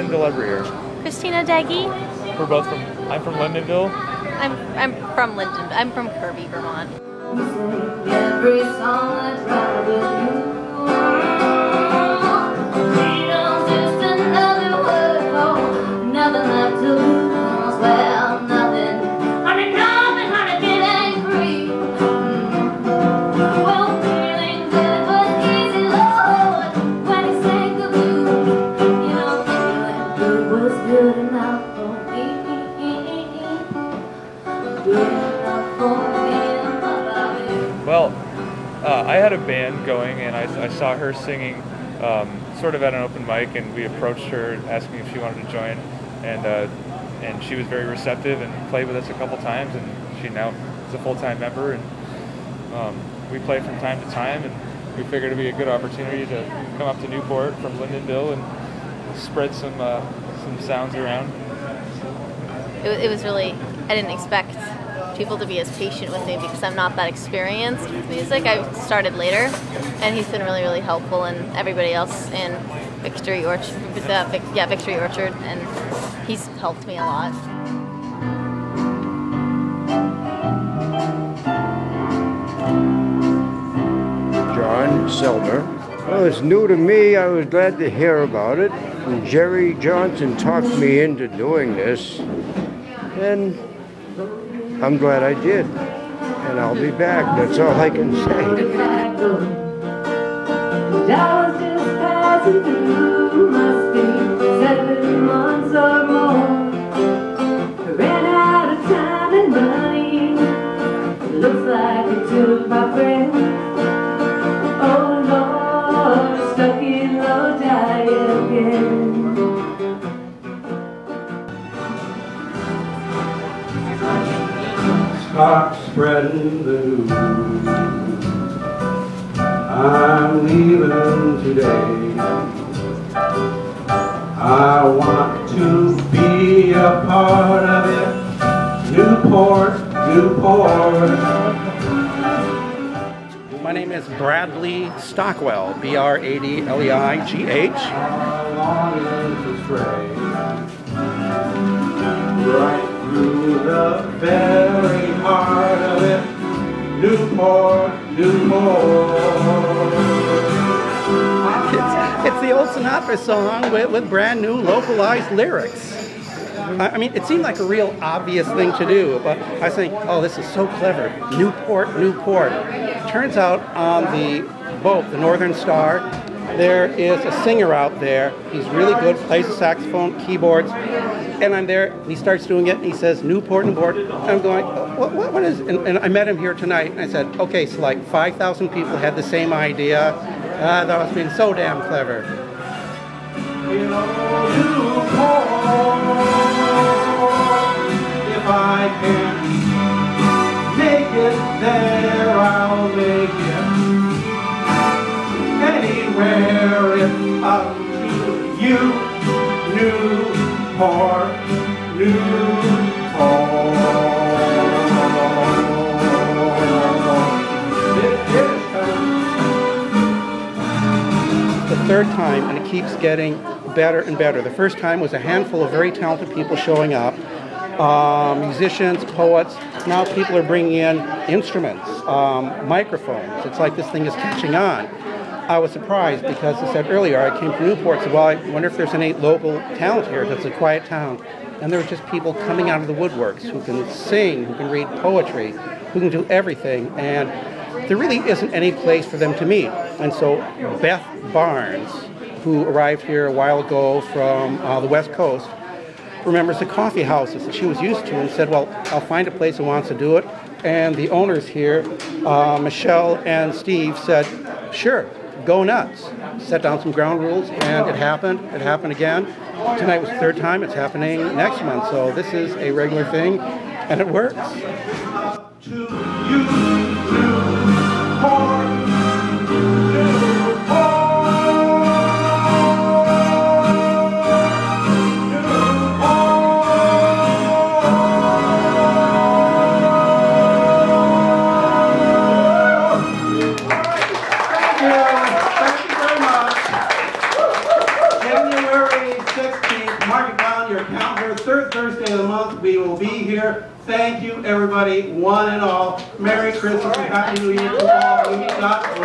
Lyndonville every year. Christina Deggy. I'm from Lyndonville. I'm from Lyndon. I'm from Kirby, Vermont. Every song that's right with you. Freedom's just another word for nothing left to lose. Well, nothing. Honey, nothing, honey, it ain't free. Well, feeling good was easy, Lord, when he sang the blues. You know, feeling good was good enough for me. Good enough for me. Well, I had a band going, and I saw her singing sort of at an open mic, and we approached her asking if she wanted to join, and she was very receptive and played with us a couple times, and she now is a full-time member, and we play from time to time, and we figured it'd be a good opportunity to come up to Newport from Lyndonville and spread some sounds around. It was really, I didn't expect people to be as patient with me because I'm not that experienced with music. I started later, and he's been really, really helpful, and everybody else in Victory Orchard, and he's helped me a lot. John Selmer. Well, it's new to me. I was glad to hear about it. And Jerry Johnson talked me into doing this, and I'm glad I did. And I'll be back. That's all I can say. I was just passing through, must be 7 months or more. I ran out of time and money. Looks like it took my breath. Oh Lord, stuck in Lodi again. Stop spreading the news. I'm leaving today. I want to be a part of it. Newport, Newport. My name is Bradley Stockwell, B-R-A-D-L-E-I-G-H. I long to stray right through the very heart of it. Newport, Newport. It's the old Sinatra song with brand new localized lyrics. I mean, it seemed like a real obvious thing to do, but I was thinking, oh, this is so clever. Newport, Newport. Turns out on the boat, the Northern Star, there is a singer out there. He's really good, plays the saxophone, keyboards, and I'm there, and he starts doing it, and he says, Newport, Newport. And I'm going, what is, and I met him here tonight, and I said, okay, so like 5,000 people had the same idea. That was being so damn clever. In old Newport, if I can make it there, I'll make it. Anywhere it's up to you. Newport, Newport. The third time, and it keeps getting better and better. The first time was a handful of very talented people showing up, musicians, poets. Now people are bringing in instruments, microphones. It's like this thing is catching on. I was surprised because I said earlier, I came from Newport, so well, I wonder if there's any local talent here, because it's a quiet town. And there were just people coming out of the woodworks who can sing, who can read poetry, who can do everything. And there really isn't any place for them to meet. And so Beth Barnes, who arrived here a while ago from the West Coast, remembers the coffee houses that she was used to and said, well, I'll find a place that wants to do it. And the owners here, Michelle and Steve, said, sure, go nuts. Set down some ground rules, and it happened. It happened again. Tonight was the third time. It's happening next month. So this is a regular thing, and it works. To you, Newport, January 16th, here, third Thursday of the month. We will be here. Thank you, everybody, one and all. Merry Christmas and Happy New Year to all. We got